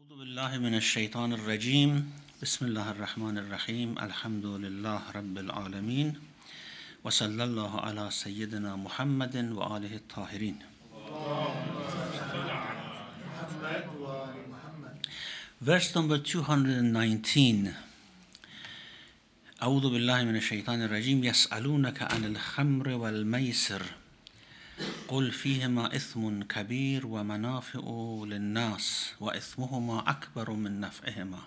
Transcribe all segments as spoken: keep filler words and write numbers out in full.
أعوذ بالله من الشيطان الرجيم بسم الله الرحمن الرحيم الحمد لله رب العالمين وصلى الله على سيدنا محمد وآله الطاهرين. Verse number two hundred nineteen. أعوذ بالله من الشيطان الرجيم يسألونك عن الخمر والميسر قل فيهما إثم كبير ومنافع للناس وإثمهما أكبر من نفعهما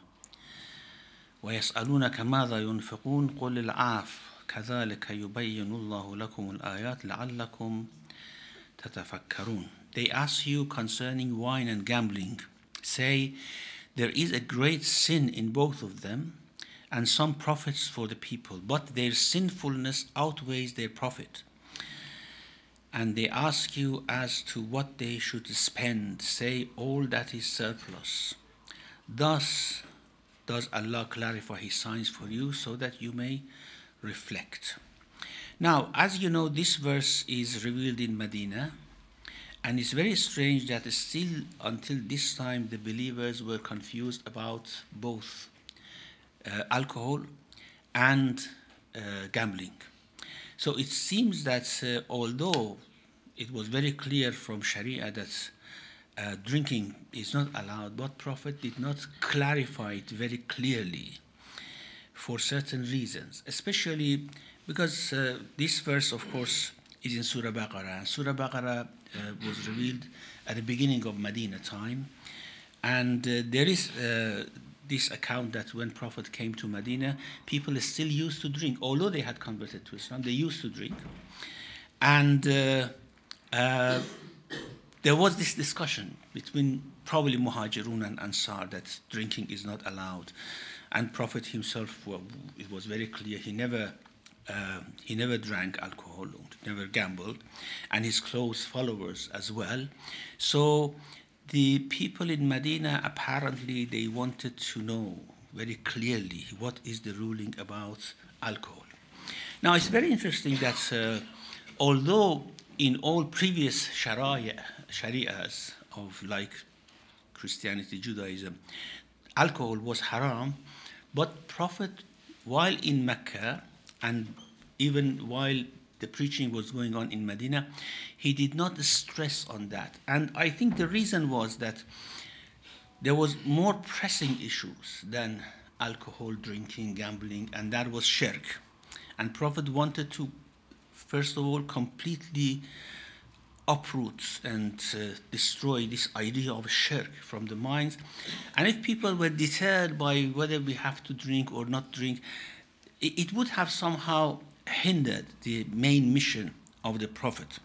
ويسألونك ماذا ينفقون قل العفو كذلك يبين الله لكم الآيات لعلكم تتفكرون. They ask you concerning wine and gambling. Say, there is a great sin in both of them and some profits for the people, but their sinfulness outweighs their profit. And they ask you as to what they should spend. Say, all that is surplus. Thus does Allah clarify His signs for you so that you may reflect. Now, as you know, this verse is revealed in Medina, and it's very strange that still until this time the believers were confused about both uh, alcohol and uh, gambling. So it seems that uh, although it was very clear from Sharia that uh, drinking is not allowed, but Prophet did not clarify it very clearly for certain reasons, especially because uh, this verse, of course, is in Surah Baqarah. And Surah Baqarah uh, was revealed at the beginning of Medina time, and uh, there is uh, this account that when Prophet came to Medina, people still used to drink. Although they had converted to Islam, they used to drink. And uh, uh, there was this discussion between probably Muhajirun and Ansar that drinking is not allowed. And Prophet himself, well, it was very clear, he never, uh, he never drank alcohol, never gambled, and his close followers as well. So the people in Medina, apparently, they wanted to know very clearly what is the ruling about alcohol. Now, it's very interesting that uh, although in all previous sharia, sharias of like Christianity, Judaism, alcohol was haram, but Prophet, while in Mecca and even while the preaching was going on in Medina, he did not stress on that. And I think the reason was that there was more pressing issues than alcohol, drinking, gambling, and that was shirk. And Prophet wanted to, first of all, completely uproot and uh, destroy this idea of shirk from the minds. And if people were deterred by whether we have to drink or not drink, it, it would have somehow hindered the main mission of the Prophet.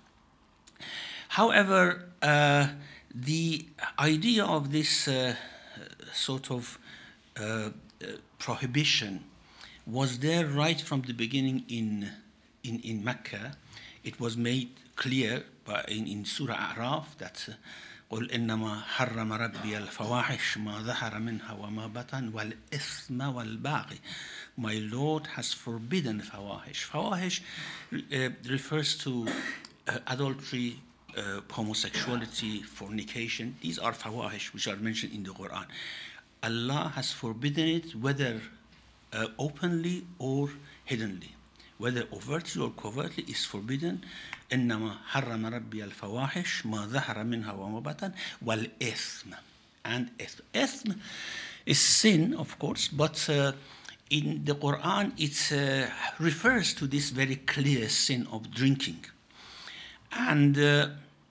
However, uh, the idea of this uh, sort of uh, uh, prohibition was there right from the beginning in in, in Mecca. It was made clear by, in, in Surah A'raf that قل إنما حرم ربي الفواحش ما ظهر منها وما بطن والإثم والباغي. My Lord has forbidden fawahish. Fawahish uh, refers to uh, adultery, uh, homosexuality, fornication. These are fawahish which are mentioned in the Quran. Allah has forbidden it whether uh, openly or hiddenly. Whether overtly or covertly is forbidden. إنما حرم ربي الفواحش ما ظهر منها وما بطن والإثم. And إثم. إثم is sin, of course, but uh, in the Quran, it uh, refers to this very clear sin of drinking. And uh,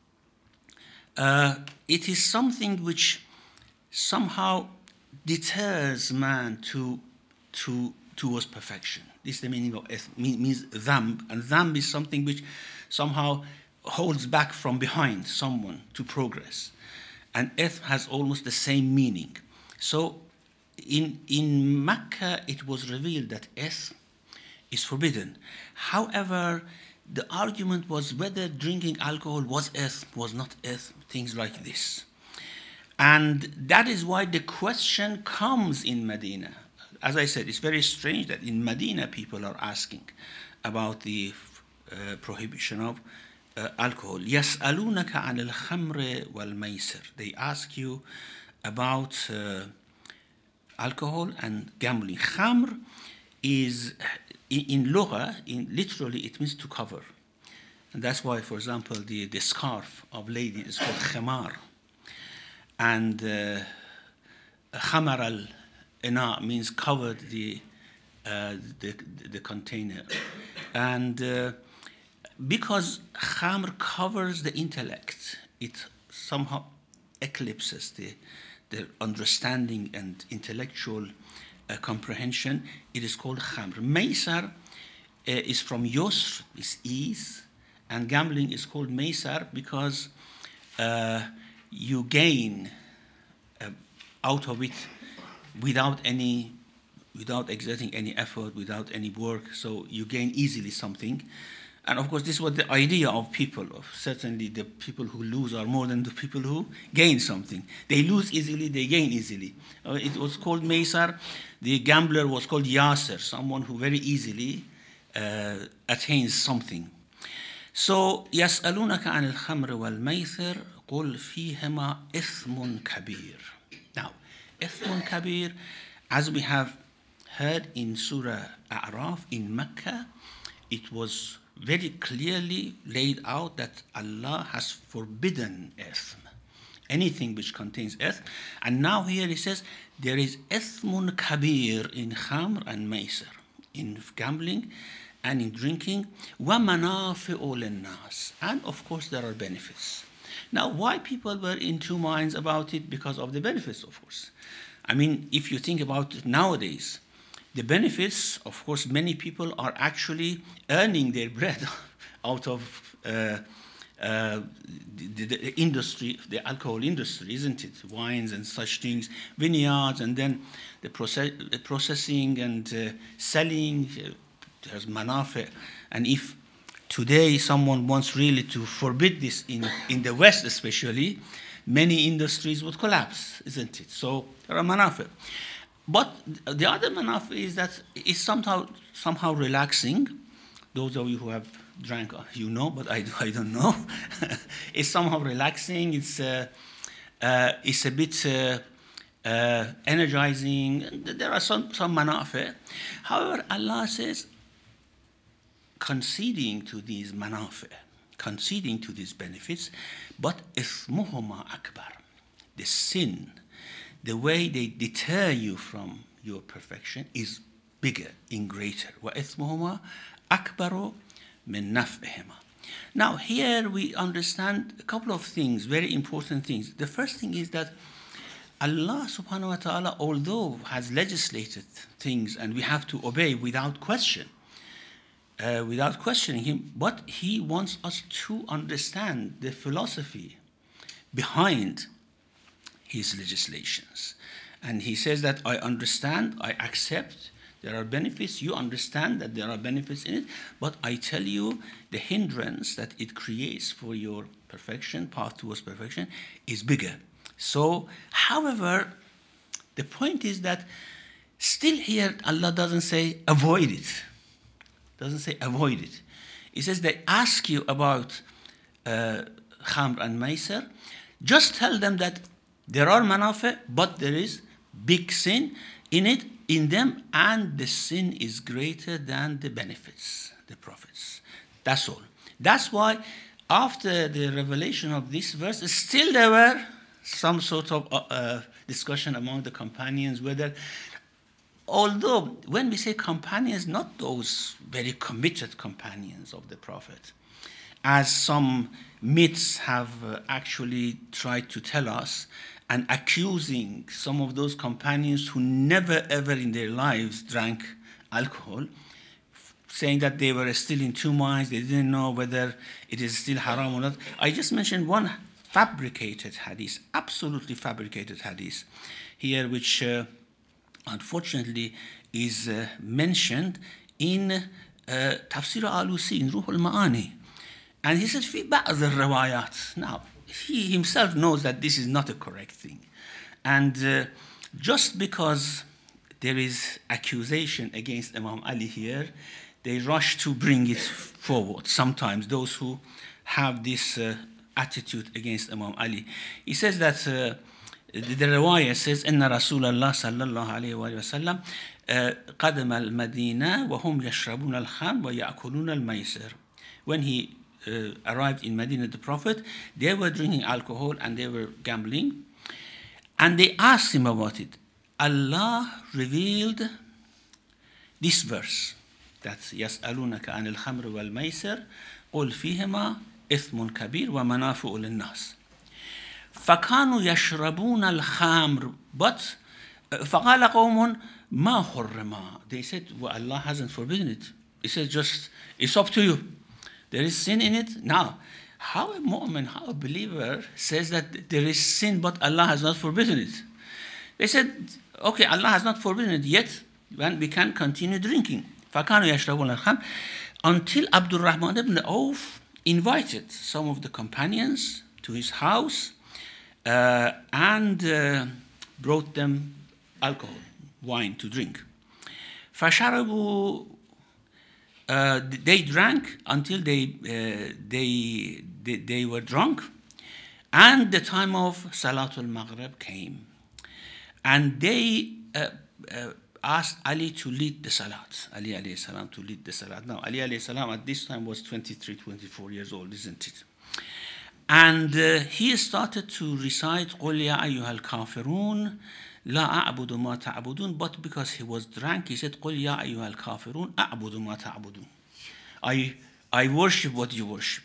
uh, it is something which somehow deters man to, to, towards perfection. This is the meaning of ethm, means dhamb. And dhamb is something which somehow holds back from behind someone to progress. And ethm has almost the same meaning. So In, in Mecca, it was revealed that ethm is forbidden. However, the argument was whether drinking alcohol was ethm, was not ethm, things like this. And that is why the question comes in Medina. As I said, it's very strange that in Medina people are asking about the uh, prohibition of uh, alcohol. يَسْأَلُونَكَ عَنِ الْخَمْرِ وَالْمَيْسِرِ. They ask you about uh, alcohol and gambling. Khamr is, in, in lugha, in literally it means to cover. And that's why, for example, the, the scarf of ladies is called khimar. And uh, khamar al-ina means covered the, uh, the, the container. And uh, because khamr covers the intellect, it somehow eclipses the, the understanding and intellectual uh, comprehension. It is called khamr. Maysar uh, is from yusr, is ease, and gambling is called maysar because uh, you gain uh, out of it without any, without exerting any effort, without any work. So you gain easily something. And of course, this was the idea of people. Of certainly, the people who lose are more than the people who gain something. They lose easily, they gain easily. Uh, it was called maysar. The gambler was called yasir, someone who very easily uh, attains something. So, يسألونك عن الخمر والميسر قل فيهما إثم كبير. Now, إثم كبير, as we have heard in Surah A'raf in Mecca, it was very clearly laid out that Allah has forbidden ithm, anything which contains ithm. And now here he says there is ithmun kabir in khamr and maysir, in gambling and in drinking, وَمَنَافِعُ لِلنَّاسِ, and of course there are benefits. Now, why people were in two minds about it? Because of the benefits, of course. I mean, if you think about it nowadays, the benefits, of course, many people are actually earning their bread out of uh, uh, the, the industry, the alcohol industry, isn't it? Wines and such things, vineyards, and then the, process, the processing and uh, selling. Uh, there's manafi. And if today someone wants really to forbid this in, in the West especially, many industries would collapse, isn't it? So there are manafi. But the other manaf is that it's somehow somehow relaxing. Those of you who have drank, you know, but I, I don't know. It's somehow relaxing. It's uh, uh, it's a bit uh, uh, energizing. There are some some manaf. However, Allah says, conceding to these manaf, conceding to these benefits, but ithmuhuma akbar, the sin, the way they deter you from your perfection is bigger and greater. وَإِثْمُهُمَا أَكْبَرُ مِنْ نَفْعِهِمَا. Now here we understand a couple of things, very important things. The first thing is that Allah subhanahu wa ta'ala, although has legislated things and we have to obey without question, uh, without questioning him, but he wants us to understand the philosophy behind his legislations. And he says that I understand, I accept, there are benefits, you understand that there are benefits in it, but I tell you the hindrance that it creates for your perfection, path towards perfection, is bigger. So, however, the point is that still here Allah doesn't say avoid it. Doesn't say avoid it. He says they ask you about uh, khamr and maysir, just tell them that there are manafi, but there is big sin in it, in them, and the sin is greater than the benefits, the profits. That's all. That's why after the revelation of this verse, still there were some sort of uh, discussion among the companions whether, although when we say companions, not those very committed companions of the Prophet, as some myths have uh, actually tried to tell us, and accusing some of those companions who never ever in their lives drank alcohol, saying that they were still in two minds, they didn't know whether it is still haram or not. I just mentioned one fabricated hadith, absolutely fabricated hadith here, which uh, unfortunately is uh, mentioned in uh, Tafsir Alusi, in Ruh al-Ma'ani. And he says, في بعض الروايات. Now, he himself knows that this is not a correct thing. And uh, just because there is accusation against Imam Ali here, they rush to bring it forward. Sometimes those who have this uh, attitude against Imam Ali. He says that uh, the riwayah says, إن رسول الله صلى الله عليه وآله وسلم قدم المدينة وهم يشربون الخمر ويأكلون الميسر. When he uh, arrived in Medina, the Prophet, they were drinking alcohol and they were gambling. And they asked him about it. Allah revealed this verse. That's يسألونك عن الخمر والميسر قل فيهما إثم كبير ومنافع للناس. فكانوا يشربون الخمر, but فقال قوم ما حرما. They said, well, Allah hasn't forbidden it. He said, just, it's up to you. There is sin in it. Now, how a mu'min, how a believer says that there is sin, but Allah has not forbidden it? They said, okay, Allah has not forbidden it yet, when we can continue drinking. فكانوا يشربون الخمر, until Abdul Rahman ibn Auf invited some of the companions to his house uh, and uh, brought them alcohol, wine to drink. فشربوا, uh, they drank until they, uh, they, they, they were drunk, and the time of Salatul Maghrib came. And they uh, uh, asked Ali to lead the Salat, Ali alayhi salam to lead the Salat. Now, Ali alayhi salam at this time was twenty-three, twenty-four years old, isn't it? And uh, he started to recite, قُلْ يَا أَيُّهَا الْكَافِرُونَ لَا أَعْبُدُ مَا تَعْبُدُونَ. But because he was drunk, he said, قُلْ يَا أَيُّهَا الْكَافِرُونَ أَعْبُدُ مَا تَعْبُدُونَ. I, I worship what you worship.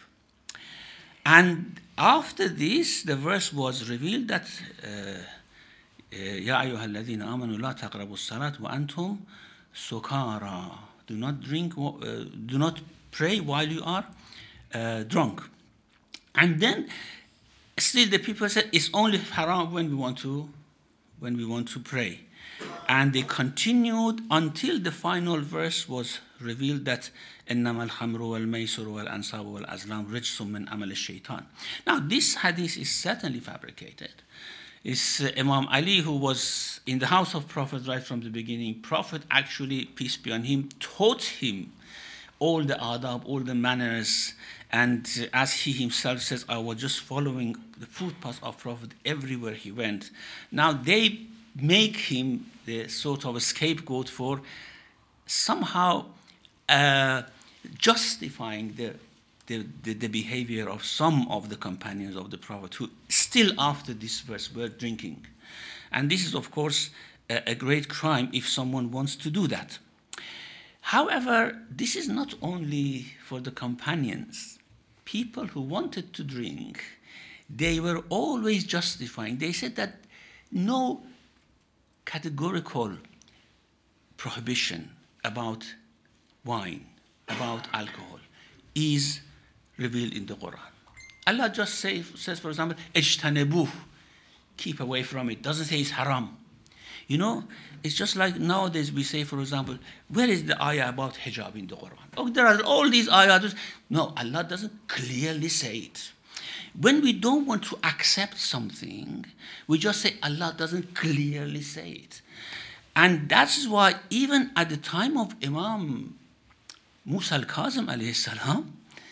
And after this, the verse was revealed that uh, يا أيها الذين آمنوا لا تقربوا الصلاة وأنتم سكارى. Do not drink, uh, do not pray while you are uh, drunk. And then still the people said it's only haram when we want to when we want to pray. And they continued until the final verse was revealed that إنما الخمر والميسر والأنصاب والأزلام رجس من عمل الشيطان. Now this hadith is certainly fabricated. It's uh, Imam Ali, who was in the house of Prophet right from the beginning. Prophet actually, peace be on him, taught him all the adab, all the manners. And uh, as he himself says, I was just following the footpaths of Prophet everywhere he went. Now they make him the sort of a scapegoat for somehow uh, justifying the The, the, the behavior of some of the companions of the Prophet who still after this verse were drinking. And this is, of course, a, a great crime if someone wants to do that. However, this is not only for the companions. People who wanted to drink, they were always justifying. They said that no categorical prohibition about wine, about alcohol, is revealed in the Quran. Allah just say, says, for example, اجتنبوه, keep away from it. Doesn't say it's haram. You know, it's just like nowadays we say, for example, where is the ayah about hijab in the Quran? Oh, there are all these ayahs. No, Allah doesn't clearly say it. When we don't want to accept something, we just say Allah doesn't clearly say it. And that's why even at the time of Imam Musa al-Kazim alayhi salam,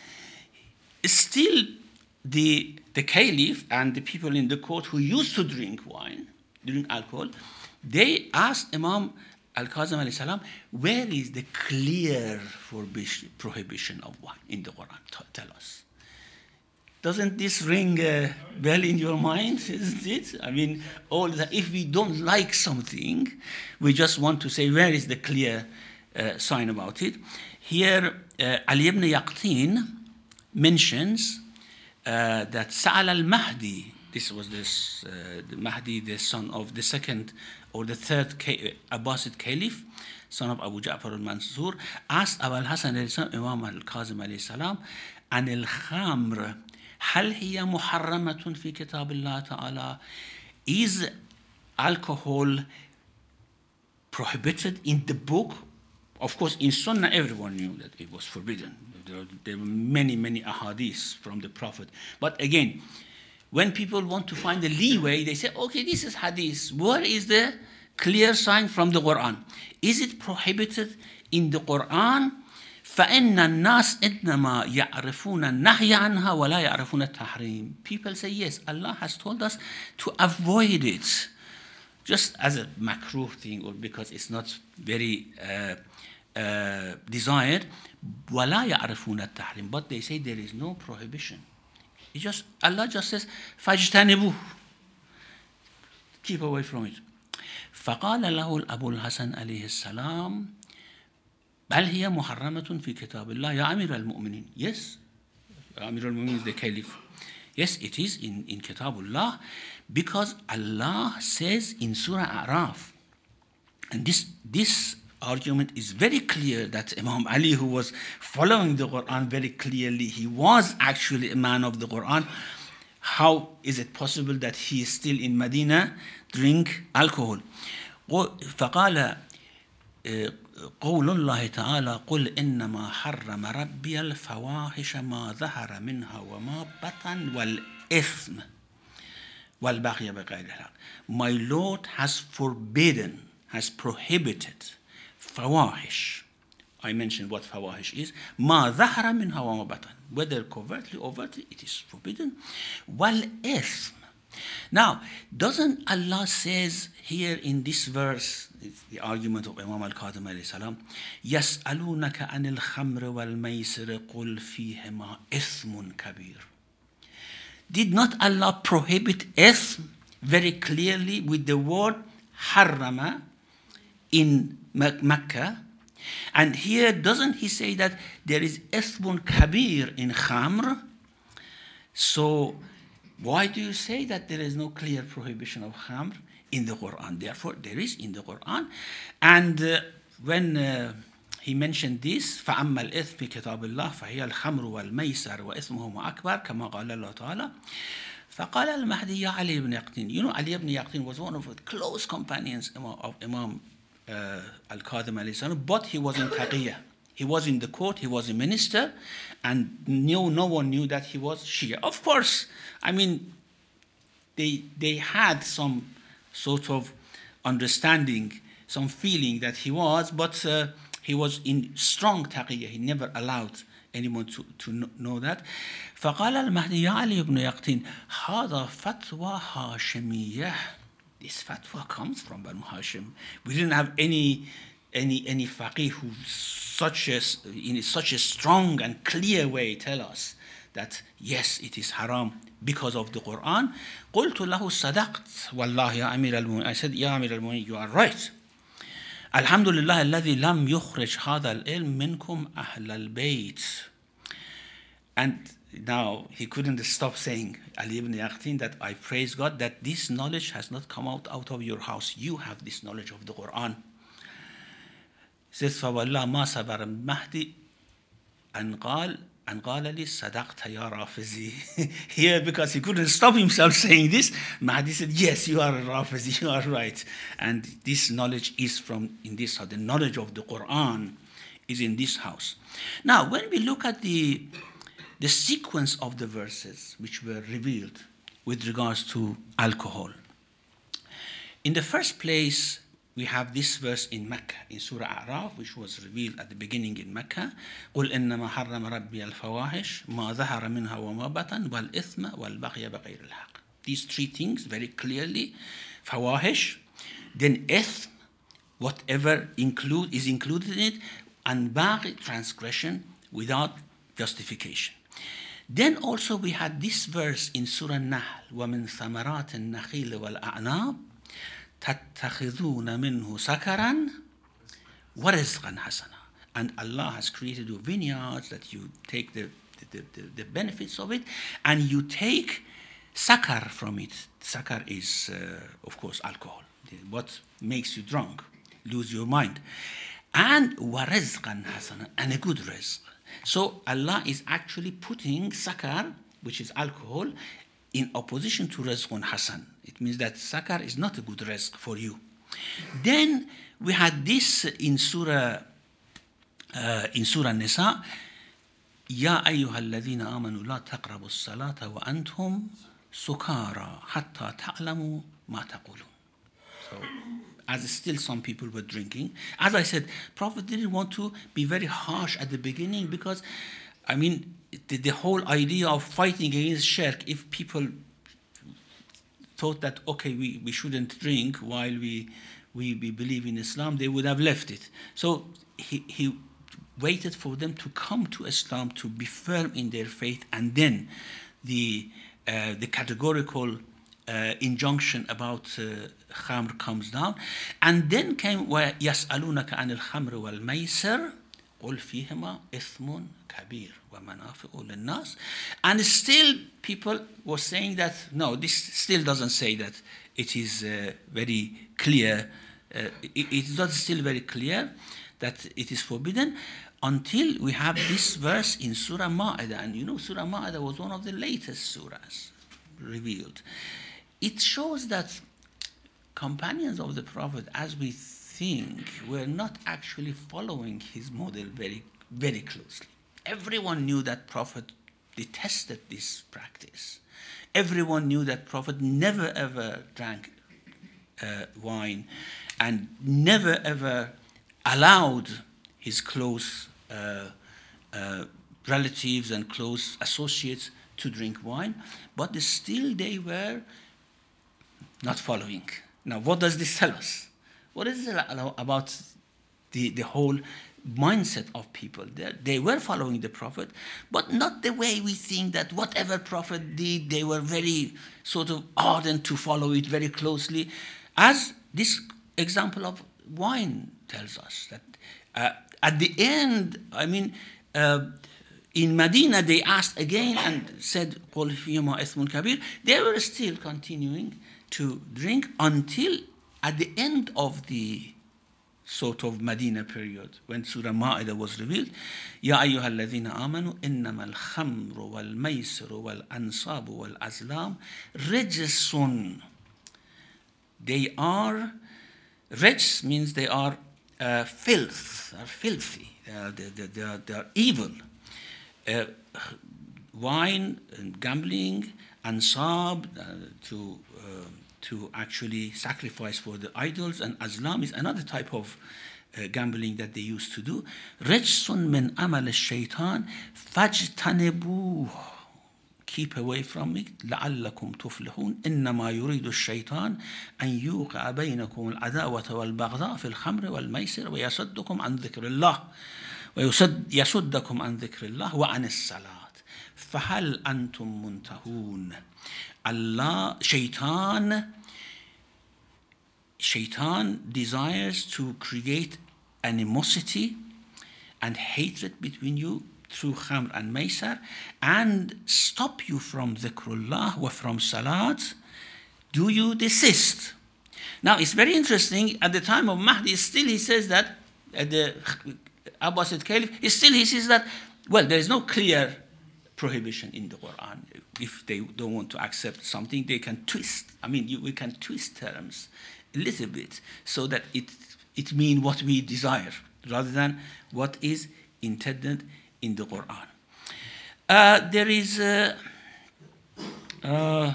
still the, the caliph and the people in the court who used to drink wine, drink alcohol, they asked Imam al-Kazim alayhi salam, where is the clear prohibition of wine in the Quran? Tell us. Doesn't this ring a bell in your mind, isn't it? I mean, all that, if we don't like something, we just want to say, where is the clear uh, sign about it? Here, uh, Ali ibn Yaqtin mentions uh, that Sa'al al-Mahdi, this was this, uh, the Mahdi, the son of the second or the third Ca- Abbasid Caliph, son of Abu Ja'far al-Mansur, asked Abu al-Hasan al-Islam, Imam al-Kazim alayhi salam, an al-khamr, hal hiya muharramatun fi kitab Allah ta'ala? Is alcohol prohibited in the book? Of course, in Sunnah, everyone knew that it was forbidden. There, there were many, many ahadiths from the Prophet. But again, when people want to find the leeway, they say, okay, this is hadith. Where is the clear sign from the Quran? Is it prohibited in the Quran? فإن الناس إنما يعرفون النهي عنها ولا يعرفون التحريم. People say, yes, Allah has told us to avoid it, just as a makruh thing, or because it's not very uh, uh, desired. ولا يعرفون التحريم, but they say there is no prohibition. It just, Allah just says, فاجتنبوه, keep away from it. فقال له الأبو الحسن عليه السلام بل هي محرمة في كتاب الله يا أمير المؤمنين. Yes, أمير المؤمنين is the caliph. Yes, it is in, in Kitabullah, because Allah says in Surah A'raf, and this, this argument is very clear that Imam Ali, who was following the Quran very clearly, he was actually a man of the Quran. How is it possible that he is still in Medina drink alcohol? فقال قول الله تعالى قل إنما حرم ربي الفواحش ما ظهر منها وما بطن والإثم والبغي بغير الحق. My Lord has forbidden, has prohibited fawahish. I mentioned what fawahish is. ما ظهر منها وما بطن. Whether covertly or overtly, it is forbidden. والإثم. Now, doesn't Allah says here in this verse, it's the argument of Imam al-Kadhim alayhi salam, يَسْأَلُونَكَ عَنِ الْخَمْرِ وَالْمَيْسِرِ قُلْ فِيهِمَا إِثْمٌ كَبِيرٌ. Did not Allah prohibit ithm very clearly with the word harrama in Mecca? And here, doesn't he say that there is ithmun kabir in khamr? So, why do you say that there is no clear prohibition of khamr in the Quran? Therefore, there is in the Quran. And uh, when uh, he mentioned this, فَأَمَّا الْإِثْمِ فِي كِتَابِ اللَّهِ فَهِيَ الْخَمْرُ وَالْمَيْسَرُ وَإِثْمُهُمَا أَكْبَرُ كَمَا قَالَ اللَّهُ تَعَالَى فَقَالَ الْمَهْدِي يَا عَلِي ibn Yaqtin. You know, Ali ibn Yaqtin was one of the close companions of Imam uh, al-Kadhim alayhi salam, but he was in Taqiyya. He was in the court, he was a minister, and knew, no one knew that he was Shia. Of course, I mean, they, they had some sort of understanding, some feeling that he was, but uh, he was in strong taqiyya. He never allowed anyone to, to know that. فقال المهدي يا علي ibn Yaqtin هذا فتوى هاشمية. This fatwa comes from Banu Hashim. We didn't have any any any faqih who such a in such a strong and clear way tell us that yes, it is haram because of the Quran. قلت له صدقت والله يا أمير المؤمنين. I said, يا أمير المؤمنين, you are right. الحمد لله الذي لم يخرج هذا العلم منكم أهل البيت. And now he couldn't stop saying, Ali ibn Yaqtin, that I praise God that this knowledge has not come out out of your house. You have this knowledge of the Quran. He says, فوالله ما صبر المهدي أن قال أن قال لي صدقت يا رافزي. Here, because he couldn't stop himself saying this, Mahdi said, yes, you are a Rafizi, you are right. And this knowledge is from in this house. The knowledge of the Quran is in this house. Now, when we look at the the sequence of the verses which were revealed with regards to alcohol, in the first place, we have this verse in Mecca, in Surah A'raf, which was revealed at the beginning in Mecca. قُلْ إِنَّمَا حَرَّمَ رَبِّيَ الْفَوَاحِشَ مَا ظَهَرَ مِنْهَا وَمَا بَطَنَ وَالْإِثْمَ وَالْبَغْيَ بِغَيْرِ الْحَقِّ. These three things very clearly. Fawahish, then ithm, whatever include, is included in it, and baghi, transgression without justification. Then also we had this verse in Surah Nahl, وَمِنْ ثَمَرَاتِ النَّخِيلِ وَالْأَعْنَابِ تَتَّخِذُونَ مِنْهُ سَكَرًا وَرِزْقًا حَسَنًا. And Allah has created you vineyards that you take the, the, the, the benefits of it, and you take sakar from it. Sakar is, uh, of course, alcohol. What makes you drunk, lose your mind. And وَرِزْقًا حَسَنًا, and a good rizq. So Allah is actually putting sakar, which is alcohol, in opposition to rizqun hasan. It means that sakar is not a good rizq for you. Then we had this in Surah uh, in Surah Nisa, يا أيها الذين آمنوا لا تقربوا الصلاة وأنتم سكارى حتى تعلموا ما تقولون. So, as still some people were drinking. As I said, Prophet didn't want to be very harsh at the beginning because, I mean, the, the whole idea of fighting against shirk, if people thought that, okay, we, we shouldn't drink while we, we, we believe in Islam, they would have left it. So he, he waited for them to come to Islam, to be firm in their faith, and then the, uh, the categorical Uh, injunction about uh, khamr comes down, and then came وَيَسْأَلُونَكَ عَنِ الْخَمْرِ وَالْمَيْسِرِ قُلْ فِيهِمَا إِثْمٌ كَبِيرٌ وَمَنَافِعُ لِلنَّاسِ. And still people were saying that, no, this still doesn't say that it is uh, very clear, uh, it, it's not still very clear that it is forbidden, until we have this verse in Surah Ma'idah. And you know, Surah Ma'idah was one of the latest surahs revealed. It shows that companions of the Prophet, as we think, were not actually following his model very, very closely. Everyone knew that Prophet detested this practice. Everyone knew that Prophet never ever drank uh, wine and never ever allowed his close uh, uh, relatives and close associates to drink wine, but still they were not following. Now, what does this tell us? What is it about the, the whole mindset of people? They, they were following the Prophet, but not the way we think that whatever Prophet did, they were very sort of ardent to follow it very closely. As this example of wine tells us, that uh, at the end, I mean, uh, in Medina, they asked again and said, قُلْ فِيهِمَا إِثْمٌ كَبِيرٌ. They were still continuing to drink until at the end of the sort of Medina period, when Surah Ma'idah was revealed. يَا أَيُّهَا الَّذِينَ آمَنُوا إِنَّمَا الْخَمْرُ وَالْمَيْسِرُ وَالْأَنْصَابُ وَالْأَزْلَامُ رِجْسٌ. They are, rijs means they are uh, filth, are filthy, they are, they, they, are, they are evil. Uh, wine and gambling, ansab, uh, to uh, to actually sacrifice for the idols, and azlam is another type of uh, gambling that they used to do. Rijsun min amal al-shaytan fajtanibuh. Keep away from it. لعلكم تفلحون. إنما يريد الشيطان أن يوقع بينكم العداوة والبغضاء في الخمر والميسر ويصدكم عن ذكر الله ويصدكم عن ذكر الله وعن الصلاة فهل أنتم منتهون. Allah, Shaitan, Shaitan desires to create animosity and hatred between you through khamr and maysar, and stop you from dhikrullah wa from salat. Do you desist? Now it's very interesting, at the time of Mahdi, still he says that, at the Abbasid Caliph, still he says that, well, there is no clear prohibition in the Quran. If they don't want to accept something, they can twist. I mean, you, we can twist terms a little bit so that it it means what we desire rather than what is intended in the Quran. Uh, there is uh, uh,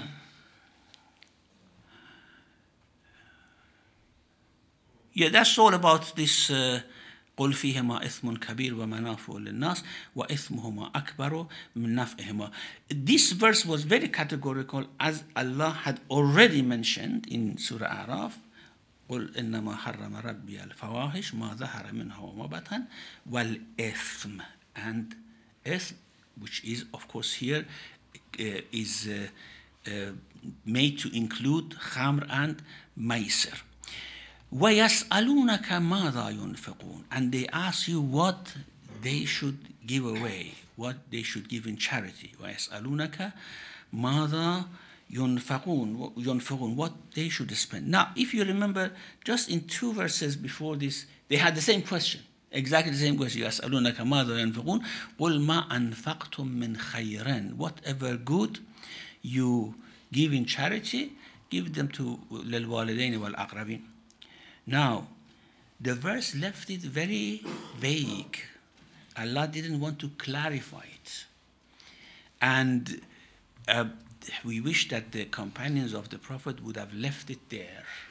yeah, that's all about this. Uh, قل فيهما إثم كبير ومنافع للناس وإثمهما أكبر من نفعهما. This verse was very categorical, as Allah had already mentioned in Surah Araf. قل إنما حرم ربي الفواحش ما ظهر منها وما بطن والإثم, and إثم, which is of course here uh, is uh, uh, made to include khamr and maysir. وَيَسْأَلُونَكَ مَاذَا يُنْفِقُونَ, and they ask you what they should give away, what they should give in charity. وَيَسْأَلُونَكَ مَاذَا يُنْفِقُونَ, يُنْفِقُونَ, what they should spend. Now, if you remember, just in two verses before this, they had the same question, exactly the same question. يَسْأَلُونَكَ مَاذَا يُنْفِقُونَ قُلْ مَا أَنْفَقْتُم مِّنْ خَيْرٍ, whatever good you give in charity, give them to لِلْوَالِدَيْنِ وَالْأَقْرَبِينَ. Now, the verse left it very vague. Allah didn't want to clarify it. And uh, we wish that the companions of the Prophet would have left it there.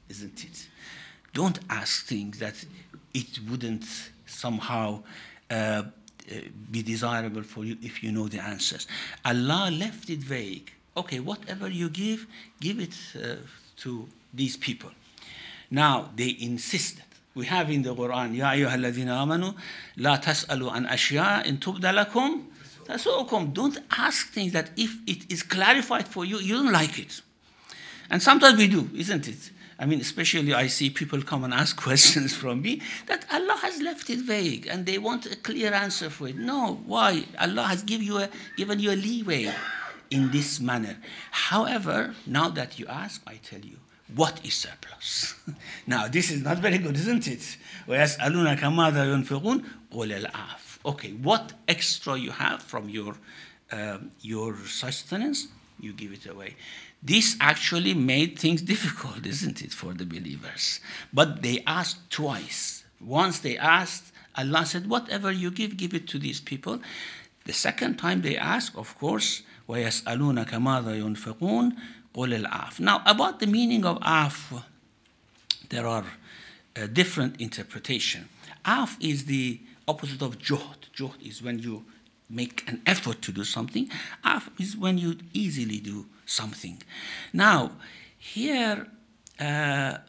isn't it? Don't ask things that it wouldn't somehow uh, be desirable for you if you know the answers. Allah left it vague. Okay, whatever you give, give it uh, to these people. Now, they insisted. We have in the Quran, يَا أَيُّهَا الَّذِينَ آمَنُوا لَا تَسْأَلُوا عَنْ أَشْيَاءٍ إِن تُبْدَ لَكُمْ تَسُؤْكُمْ. Don't ask things that if it is clarified for you, you don't like it. And sometimes we do, isn't it? I mean, especially I see people come and ask questions from me that Allah has left it vague and they want a clear answer for it. No, why? Allah has give you a, given you a leeway in this manner. However, now that you ask, I tell you, what is surplus? Now, this is not very good, isn't it? وَيَسْأَلُونَكَ مَاذَا يُنْفِقُونَ قُلِ الْعَافُ. Okay, what extra you have from your, um, your sustenance, you give it away. This actually made things difficult, isn't it, for the believers? But they asked twice. Once they asked, Allah said, whatever you give, give it to these people. The second time they asked, of course, وَيَسْأَلُونَكَ مَاذَا يُنْفِقُونَ قُلِ الْعَافُ. Now, about the meaning of af, there are uh, different interpretations. Af is the opposite of juhd. Juhd is when you make an effort to do something. Af is when you easily do something. Now, here uh, uh,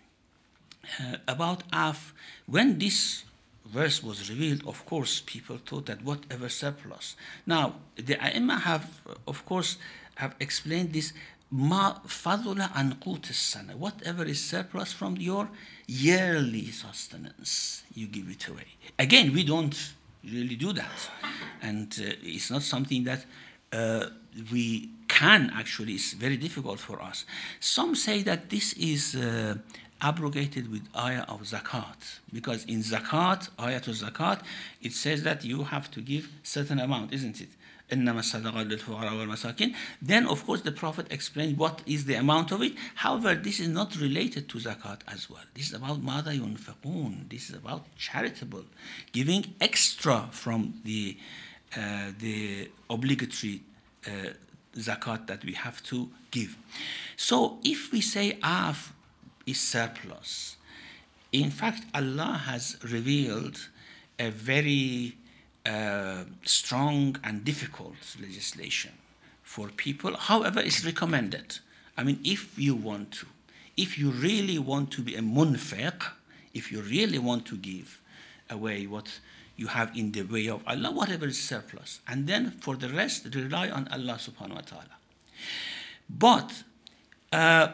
about af, when this verse was revealed, of course, people thought that whatever surplus. Now, the A'imma have, of course, have explained this. Ma fadula an qut as-sana. Whatever is surplus from your yearly sustenance, you give it away. Again, we don't really do that, and uh, it's not something that uh, we can actually. It's very difficult for us. Some say that this is uh, abrogated with ayah of zakat, because in zakat, ayah to zakat, it says that you have to give certain amount, isn't it? إنما الصدقات للفقراء والمساكين. Then, of course, the Prophet explained what is the amount of it. However, this is not related to zakat as well. This is about ماذا ينفقون. This is about charitable, giving extra from the uh, the obligatory uh, zakat that we have to give. So, if we say af is surplus, in fact, Allah has revealed a very Uh, strong and difficult legislation for people. However, it's recommended. I mean, if you want to, if you really want to be a munfiq, if you really want to give away what you have in the way of Allah, whatever is surplus, and then for the rest, rely on Allah subhanahu wa ta'ala. But uh,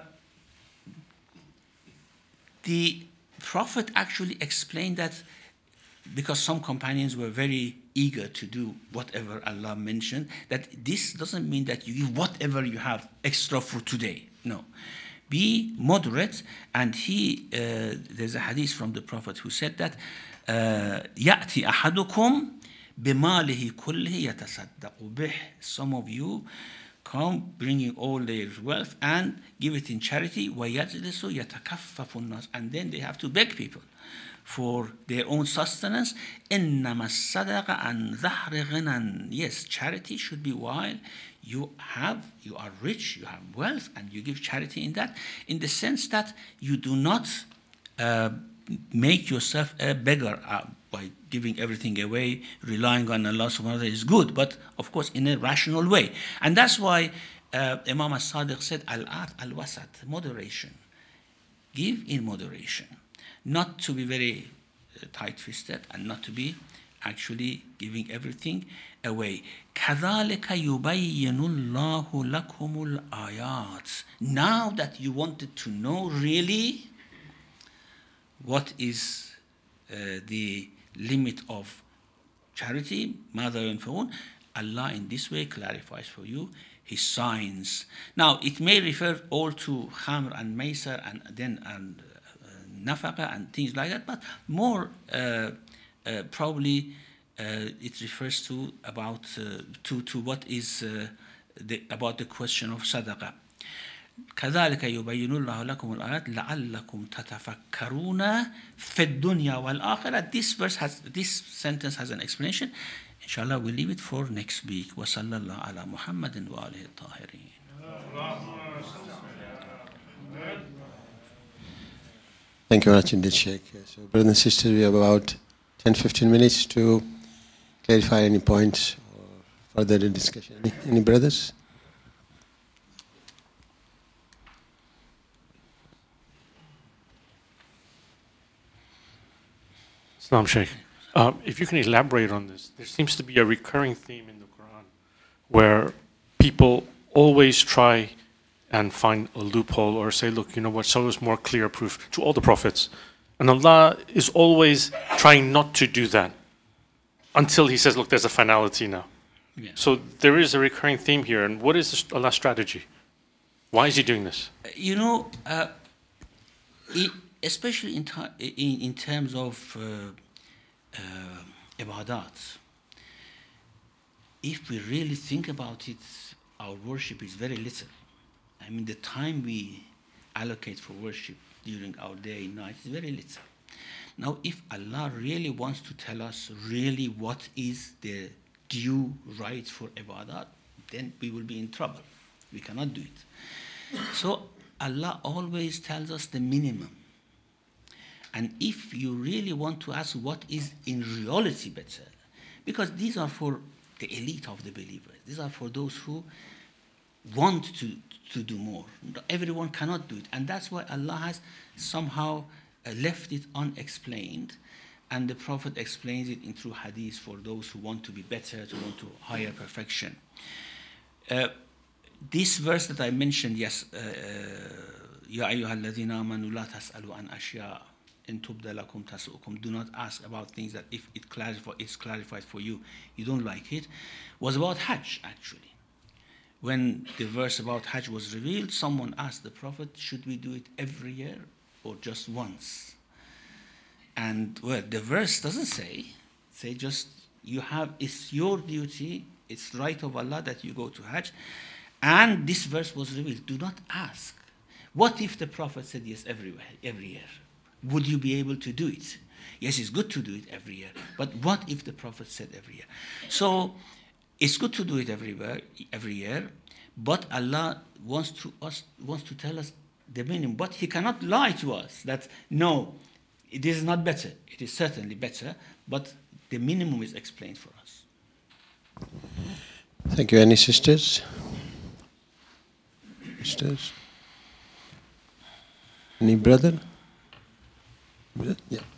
the Prophet actually explained that because some companions were very eager to do whatever Allah mentioned, that this doesn't mean that you give whatever you have extra for today. No. Be moderate. And he, uh, there's a hadith from the Prophet who said that, يَأْتِي أَحَدُكُمْ بِمَالِهِ كُلِّهِ يَتَصَدَّقُ بِهِ. Some of you come bringing all their wealth and give it in charity, وَيَجْلِسُ يَتَكَفَّفُ النَّاسِ. And then they have to beg people for their own sustenance. إِنَّمَا الصَّدَقَ عَنْ ظَهْرِ غِنًى. Yes, charity should be while you have, you are rich, you have wealth, and you give charity in that, in the sense that you do not uh, make yourself a beggar uh, by giving everything away, relying on Allah subhanahu wa ta'ala is good, but of course in a rational way. And that's why uh, Imam as-Sadiq said, al-at al-wasat, moderation. Give in moderation. Not to be very uh, tight-fisted and not to be actually giving everything away. كَذَلِكَ يُبَيِّنُ اللَّهُ لَكُمُ الْآيَاتِ. Now that you wanted to know really what is uh, the limit of charity, ماذا ينفقون, Allah in this way clarifies for you His signs. Now, it may refer all to khamr and maysar and then and nafaqa and things like that, but more uh, uh, probably uh, it refers to about uh, to to what is uh, the, about the question of sadaqah. كذلك يبين الله لكم الآيات لعلكم تتفكرون في الدنيا والآخرة. This verse has, this sentence has an explanation. Inshallah, we'll leave it for next week. وصلى الله على محمد وآله الطاهرين. Thank you very much indeed, Sheikh. So, brothers and sisters, we have about ten to fifteen minutes to clarify any points or further discussion. Any, any brothers? Islam Sheikh. Uh, if you can elaborate on this, there seems to be a recurring theme in the Quran where people always try and find a loophole or say, look, you know what, so is more clear proof to all the prophets. And Allah is always trying not to do that until He says, look, there's a finality now. Yeah. So there is a recurring theme here. And what is Allah's strategy? Why is He doing this? You know, uh, it, especially in, in, in terms of uh, uh, ibadat, if we really think about it, our worship is very little. I mean, the time we allocate for worship during our day and night is very little. Now, if Allah really wants to tell us really what is the due right for ibadat, then we will be in trouble. We cannot do it. So Allah always tells us the minimum. And if you really want to ask what is in reality better, because these are for the elite of the believers, these are for those who want to, to do more. Everyone cannot do it. And that's why Allah has somehow uh, left it unexplained. And the Prophet explains it in through hadith for those who want to be better, to want to higher perfection. Uh, this verse that I mentioned, yes, Ya ayyuhal ladhina amanu la tas'alu an ashya in tubda lakum tasu'ukum. Do not ask about things that if it clarify, it's clarified for you, you don't like it, was about Hajj, actually. When the verse about Hajj was revealed, someone asked the Prophet, should we do it every year or just once? And, well, the verse doesn't say, say just, you have, it's your duty, it's right of Allah that you go to Hajj. And this verse was revealed. Do not ask. What if the Prophet said yes every, every year? Would you be able to do it? Yes, it's good to do it every year. But what if the Prophet said every year? So it's good to do it everywhere, every year. But Allah wants to us wants to tell us the minimum. But He cannot lie to us that, no, it is not better. It is certainly better. But the minimum is explained for us. Thank you. Any sisters? Sisters? Any brother? Yeah.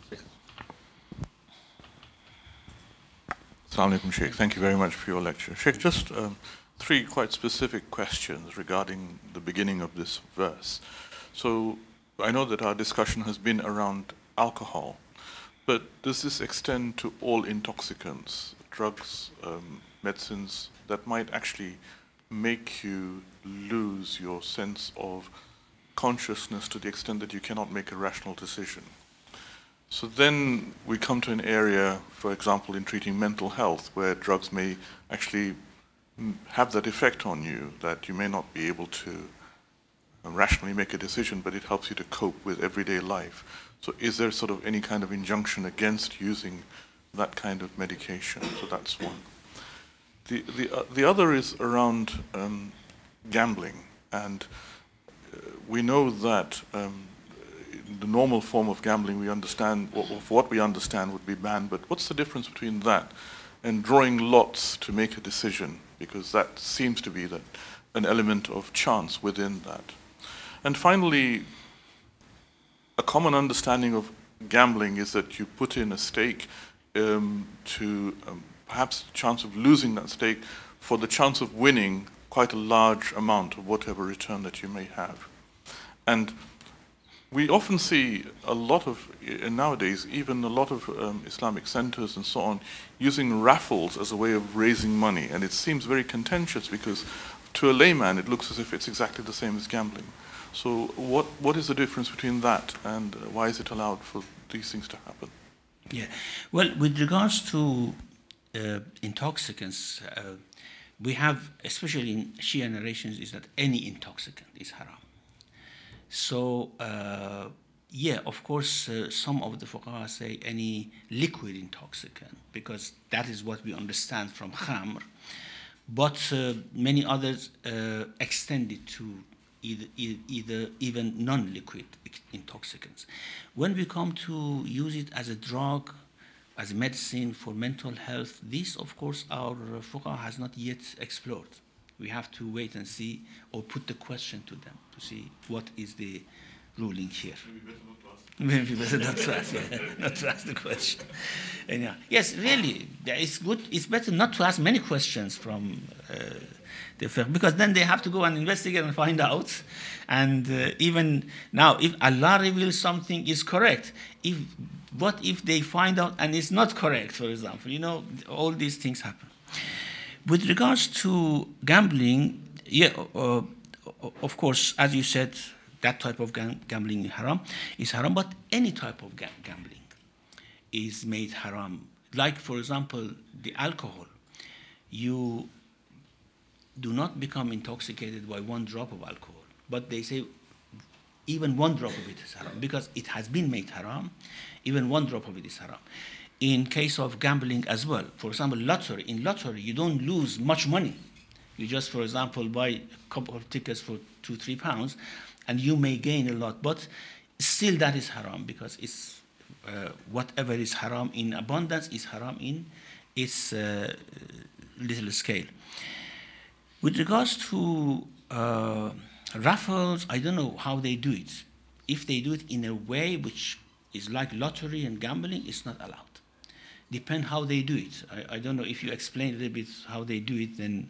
Assalamu alaikum, Sheikh. Thank you very much for your lecture. Sheikh, just um, three quite specific questions regarding the beginning of this verse. So I know that our discussion has been around alcohol, but does this extend to all intoxicants, drugs, um, medicines that might actually make you lose your sense of consciousness to the extent that you cannot make a rational decision? So then we come to an area, for example, in treating mental health, where drugs may actually have that effect on you, that you may not be able to rationally make a decision, but it helps you to cope with everyday life. So is there sort of any kind of injunction against using that kind of medication? So that's one. The, the, uh, the other is around um, gambling. And uh, we know that um, the normal form of gambling we understand, or what we understand would be banned, but what's the difference between that and drawing lots to make a decision? Because that seems to be that an element of chance within that. And finally, a common understanding of gambling is that you put in a stake um, to um, perhaps the chance of losing that stake for the chance of winning quite a large amount of whatever return that you may have. And we often see a lot of, nowadays, even a lot of um, Islamic centers and so on, using raffles as a way of raising money. And it seems very contentious because to a layman, it looks as if it's exactly the same as gambling. So what, what is the difference between that and why is it allowed for these things to happen? Yeah, well, with regards to uh, intoxicants, uh, we have, especially in Shia narrations, is that any intoxicant is haram. So, uh, yeah, of course, uh, some of the fuqaha say any liquid intoxicant, because that is what we understand from khamr. But uh, many others uh, extend it to either, either even non-liquid intoxicants. When we come to use it as a drug, as a medicine for mental health, this, of course, our fuqaha has not yet explored. We have to wait and see, or put the question to them to see what is the ruling here. Maybe better not to ask, yeah, not to ask the question. And, yeah. Yes, really, it's good. It's better not to ask many questions from uh, the fiqh, because then they have to go and investigate and find out. And uh, even now, if Allah reveals something is correct, if what if they find out and it's not correct? For example, you know, all these things happen. With regards to gambling, yeah, uh, of course, as you said, that type of gambling is haram, is haram, but any type of ga- gambling is made haram. Like, for example, the alcohol. You do not become intoxicated by one drop of alcohol, but they say even one drop of it is haram, because it has been made haram, even one drop of it is haram. In case of gambling as well, for example, lottery, in lottery, you don't lose much money. You just, for example, buy a couple of tickets for two, three pounds, and you may gain a lot, but still that is haram, because it's uh, whatever is haram in abundance is haram in its uh, little scale. With regards to uh, raffles, I don't know how they do it. If they do it in a way which is like lottery and gambling, it's not allowed. Depend how they do it. I, I don't know if you explain a little bit how they do it, then.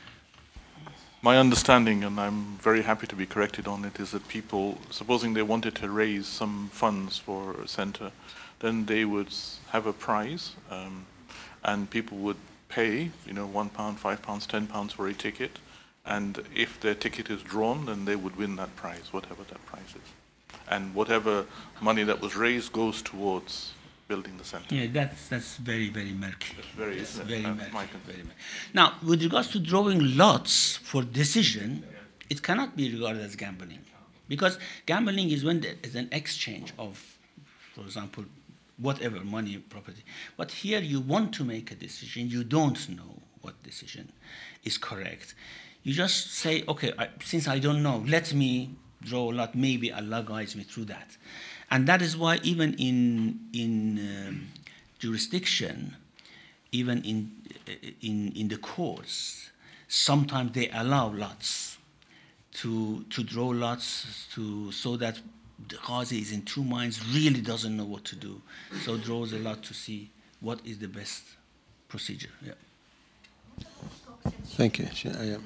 My understanding, and I'm very happy to be corrected on it, is that people, supposing they wanted to raise some funds for a center, then they would have a prize, um, and people would pay, you know, one pound, five pounds, ten pounds for a ticket, and if their ticket is drawn, then they would win that prize, whatever that prize is. And whatever money that was raised goes towards building the center. Yeah, that's that's very, very murky. It's very, That's isn't it? very That's murky. my concern. Very murky. Now, with regards to drawing lots for decision, it cannot be regarded as gambling, because gambling is when there is an exchange of, for example, whatever, money, property. But here you want to make a decision, you don't know what decision is correct. You just say, okay, I, since I don't know, let me draw a lot, maybe Allah guides me through that. And that is why even in in um, jurisdiction, even in in in the courts, sometimes they allow lots to to draw lots to so that the qazi is in two minds, really doesn't know what to do, so draws a lot to see what is the best procedure. Yeah. Thank you. I am.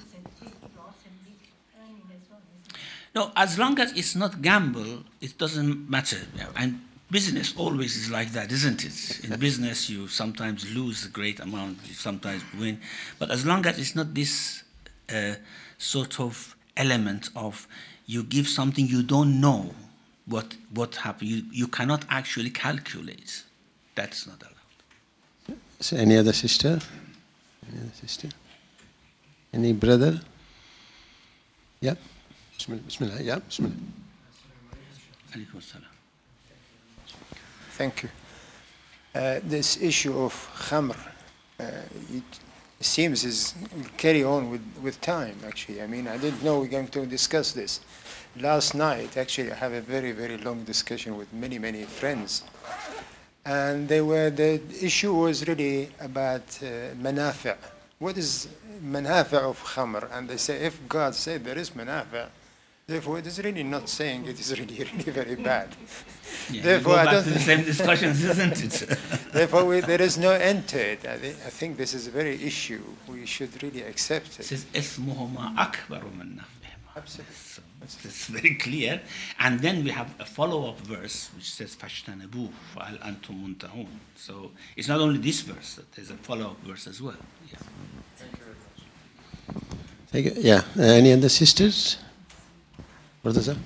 No, as long as it's not gamble, it doesn't matter. And business always is like that, isn't it? In business, you sometimes lose a great amount, you sometimes win. But as long as it's not this uh, sort of element of you give something you don't know what what happened, you, you cannot actually calculate, that's not allowed. So any other sister? Any other sister? Any brother? Yeah. Bismillah. Yeah. Bismillah. Alaikum assalam. Thank you. Uh, this issue of khamr, uh, it seems is will carry on with, with time, actually. I mean, I didn't know we we're going to discuss this. Last night, actually, I have a very, very long discussion with many, many friends. And they were, the issue was really about uh, manafi'. What is manafi' of khamr? And they say, if God said there is manafi', therefore, it is really not saying it is really, really very bad. Yeah, Therefore, we go I back don't to the think- same discussions, isn't it? Therefore, we, there is no end to it. I, thi- I think this is a very issue. We should really accept It it. says, "Ismuhuma akbaru min naf'ihima." Absolutely. So it's very clear. And then we have a follow-up verse which says, "Fashtanabu fa'al antum muntahun." So it's not only this verse; there's a follow-up verse as well. Yeah. Thank you. Yeah. Uh, any other sisters? Brothers? Sir?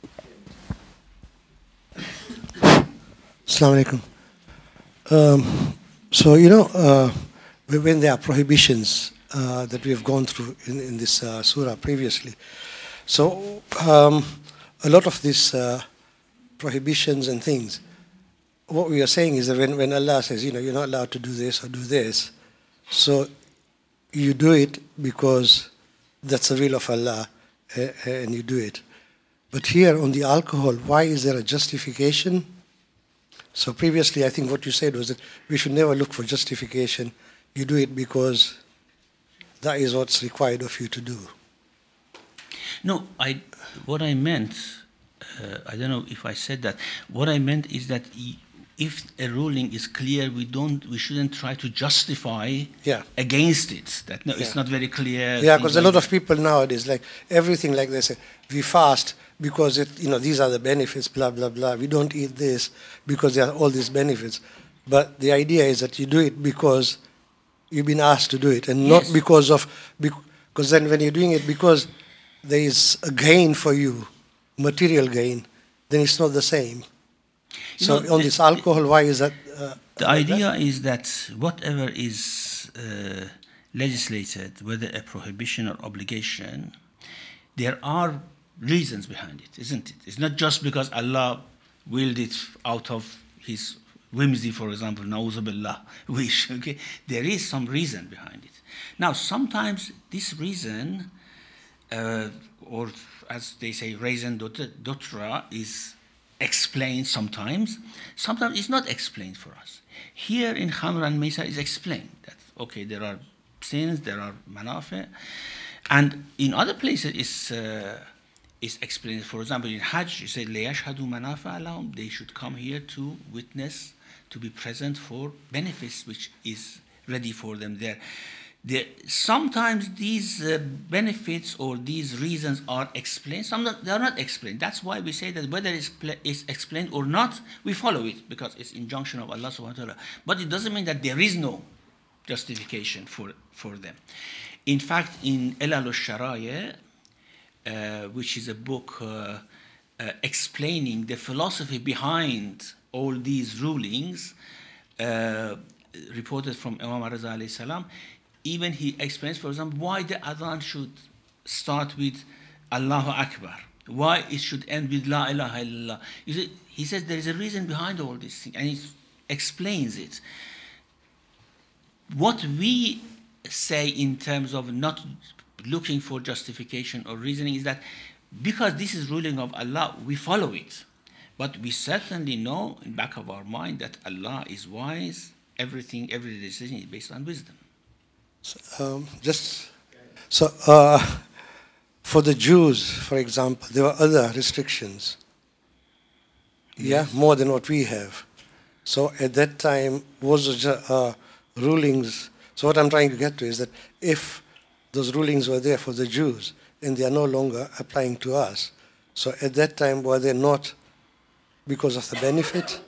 Assalamu alaikum. Um, so, you know, uh, when there are prohibitions uh, that we have gone through in, in this uh, surah previously, so um, a lot of these uh, prohibitions and things, what we are saying is that when, when Allah says, you know, you're not allowed to do this or do this, so you do it because that's the will of Allah, uh, and you do it. But here on the alcohol, why is there a justification? So previously, I think what you said was that we should never look for justification. You do it because that is what's required of you to do. No, I, what I meant, uh, I don't know if I said that. What I meant is that y- if a ruling is clear, we don't, we shouldn't try to justify Yeah. against it. That no, Yeah. it's not very clear. Yeah, things because a like lot of that. people nowadays, like everything like they say, we fast because it, you know, these are the benefits, blah, blah, blah. We don't eat this because there are all these benefits. But the idea is that you do it because you've been asked to do it and Yes. not because of, because then when you're doing it because there is a gain for you, material gain, then it's not the same. You So know, on the- this alcohol, why is that? Uh, The like that? idea is that whatever is uh, legislated, whether a prohibition or obligation, there are reasons behind it, isn't it? It's not just because Allah willed it out of His whimsy, for example, na'udhu billah, wish, okay? There is some reason behind it. Now, sometimes this reason, uh, or as they say, raison d'etre, is explained sometimes. Sometimes it's not explained for us. Here in Khamr and Maisar is explained that, okay, there are sins, there are manafi, and in other places it's, uh, it's explained. For example, in Hajj, you say, لِيَشْهَدُوا مَنَافِعَ لَهُمْ, they should come here to witness, to be present for benefits which is ready for them there. There, sometimes these uh, benefits or these reasons are explained, sometimes they are not explained. That's why we say that whether it's, pl- it's explained or not, we follow it because it's injunction of Allah subhanahu wa ta'ala. But it doesn't mean that there is no justification for, for them. In fact, in Ilal al-Sharaya, uh, which is a book uh, uh, explaining the philosophy behind all these rulings, uh, reported from Imam Raza alayhi salam, even he explains, for example, why the adhan should start with Allahu Akbar, why it should end with La ilaha illallah. You see, he says there is a reason behind all these things, and he explains it. What we say in terms of not looking for justification or reasoning is that because this is ruling of Allah, we follow it. But we certainly know in back of our mind that Allah is wise. Everything, every decision is based on wisdom. Um, just so uh, for the Jews, for example, there were other restrictions. Yeah, more than what we have. So at that time, was uh, rulings. So what I'm trying to get to is that if those rulings were there for the Jews and they are no longer applying to us, so at that time were they not because of the benefit?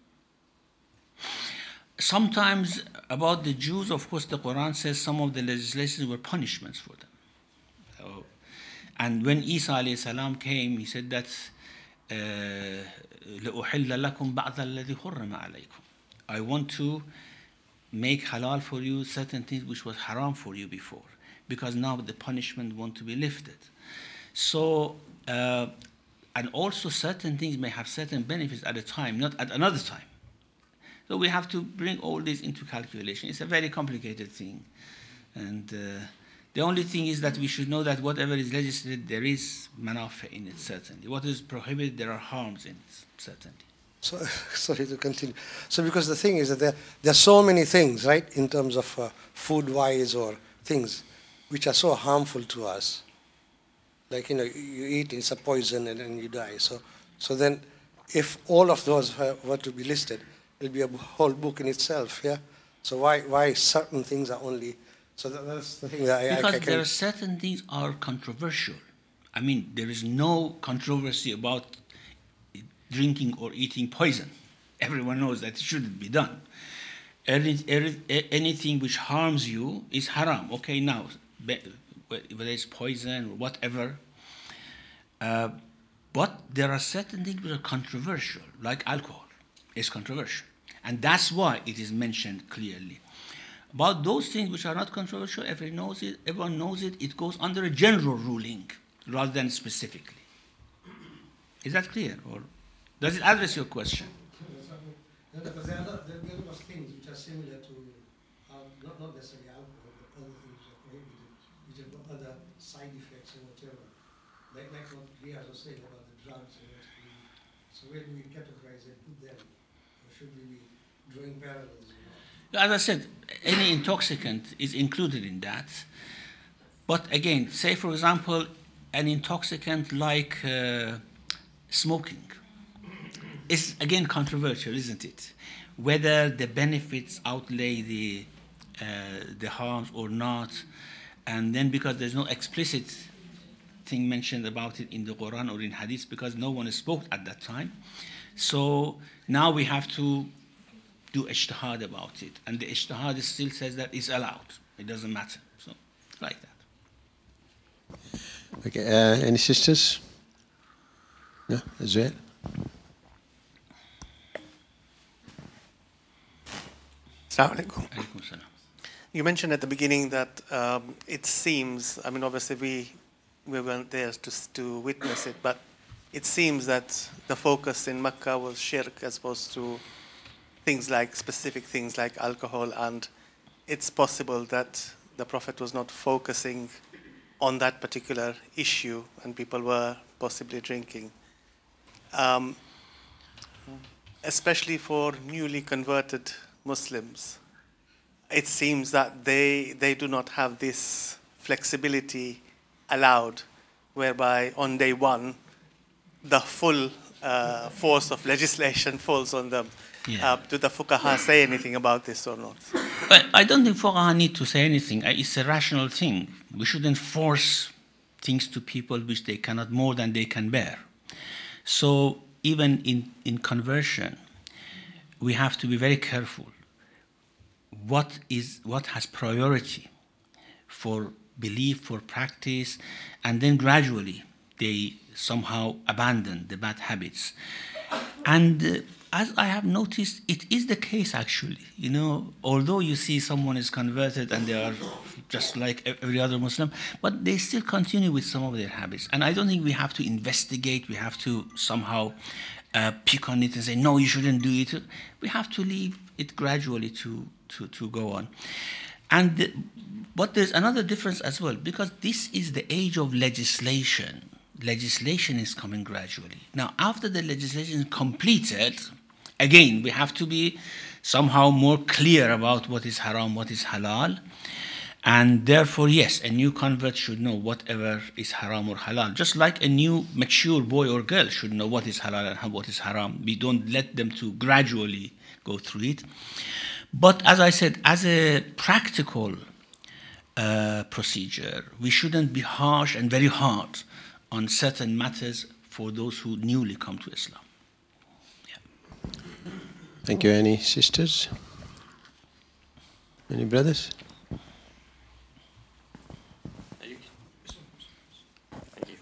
Sometimes about the Jews, of course, the Quran says some of the legislations were punishments for them. So, and when Isa alayhi salam came, he said that لَأُحِلَّ لَكُمْ بَعْضَ الَّذِي حُرِّمَ عَلَيْكُمْ. I want to make halal for you certain things which was haram for you before, because now the punishment want to be lifted. So, uh, and also certain things may have certain benefits at a time, not at another time. So we have to bring all this into calculation. It's a very complicated thing. And uh, the only thing is that we should know that whatever is legislated, there is manafi in it, certainly. What is prohibited, there are harms in it, certainly. So, sorry to continue. So because the thing is that there, there are so many things, right, in terms of uh, food-wise or things, which are so harmful to us. Like, you know, you eat, it's a poison and then you die. So, so then if all of those were, were to be listed, it'll be a whole book in itself, yeah? So why why certain things are only, so that, that's the thing that I, because I, I can... there are certain things are controversial. I mean, there is no controversy about drinking or eating poison. Everyone knows that it shouldn't be done. Any, anything which harms you is haram. Okay, now, whether it's poison or whatever, uh, but there are certain things which are controversial, like alcohol is controversial. And that's why it is mentioned clearly. About those things which are not controversial, everyone knows it, everyone knows it, it goes under a general ruling rather than specifically. Is that clear? Or does it address your question? Because there are a lot of things which are similar to, uh, not, not necessarily alcohol, but other things which are prohibited, which have got other side effects or whatever. like, like what Riaz was saying about the drugs. You know, we, so where do we categorize and put them? Or should we be drawing parallels? You know? As I said, any intoxicant is included in that. But again, say for example, an intoxicant like uh, smoking is again controversial, isn't it? Whether the benefits outlay the uh, the harms or not, and then because there's no explicit thing mentioned about it in the Quran or in Hadith, because no one spoke at that time, so now we have to do ijtihad about it, and the ijtihad still says that it's allowed. It doesn't matter. So like that. Okay, uh, any sisters? No, Azrael? Assalamu alaikum. Alaikum salam. You mentioned at the beginning that um, it seems, I mean, obviously we, we weren't there to, to witness it, but it seems that the focus in Makkah was shirk as opposed to things like, specific things like alcohol, and it's possible that the Prophet was not focusing on that particular issue and people were possibly drinking. Um, especially for newly converted Muslims, it seems that they, they do not have this flexibility allowed, whereby on day one, the full uh, force of legislation falls on them. Yeah. Uh, do the fuqaha say anything about this or not? But I don't think fuqaha need to say anything. It's a rational thing. We shouldn't force things to people which they cannot more than they can bear. So even in, in conversion, we have to be very careful. What is what has priority for belief, for practice, and then gradually they somehow abandon the bad habits. And uh, as I have noticed, it is the case actually. You know, although you see someone is converted and they are just like every other Muslim, but they still continue with some of their habits. And I don't think we have to investigate, we have to somehow uh, pick on it and say, no, you shouldn't do it. We have to leave it gradually to, to, to go on. And the, but there's another difference as well, because this is the age of legislation. Legislation is coming gradually. Now, after the legislation is completed, again, we have to be somehow more clear about what is haram, what is halal. And therefore, yes, a new convert should know whatever is haram or halal. Just like a new mature boy or girl should know what is halal and what is haram. We don't let them to gradually go through it. But as I said, as a practical uh, procedure, we shouldn't be harsh and very hard on certain matters for those who newly come to Islam. Yeah. Thank you. Any sisters? Any brothers? Thank you.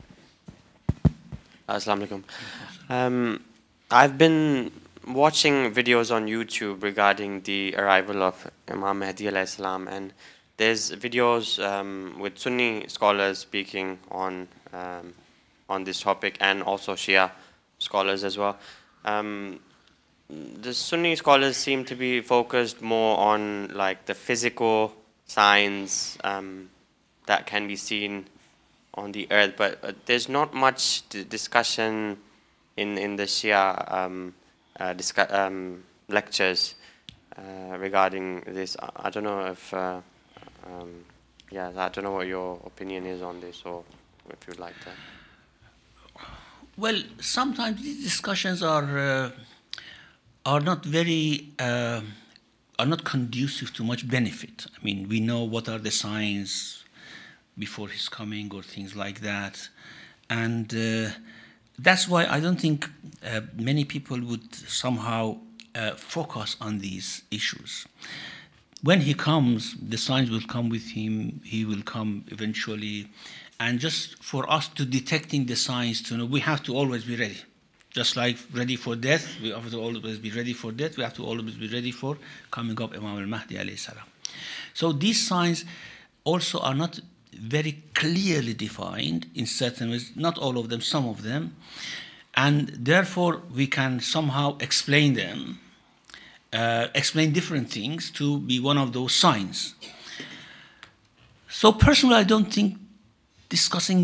Assalamu alaikum. Um, I've been watching videos on YouTube regarding the arrival of Imam Mahdi alayhi salam, and there's videos um, with Sunni scholars speaking on um, on this topic, and also Shia scholars as well. Um, the Sunni scholars seem to be focused more on like the physical signs um, that can be seen on the earth, but uh, there's not much d discussion in in the Shia um, uh, discuss, um, lectures uh, regarding this. I, I don't know if uh, um, yeah, I don't know what your opinion is on this, or if you'd like to. Well, sometimes these discussions are uh, are not very uh, are not conducive to much benefit. I mean, we know what are the signs before his coming or things like that, and uh, that's why I don't think uh, many people would somehow uh, focus on these issues. When he comes, the signs will come with him. He will come eventually. And just for us to detecting the signs, to know, we have to always be ready. Just like ready for death, we have to always be ready for death. We have to always be ready for coming up Imam al-Mahdi alayhi salam. So these signs also are not very clearly defined in certain ways, not all of them, some of them. And therefore, we can somehow explain them, uh, explain different things to be one of those signs. So personally, I don't think discussing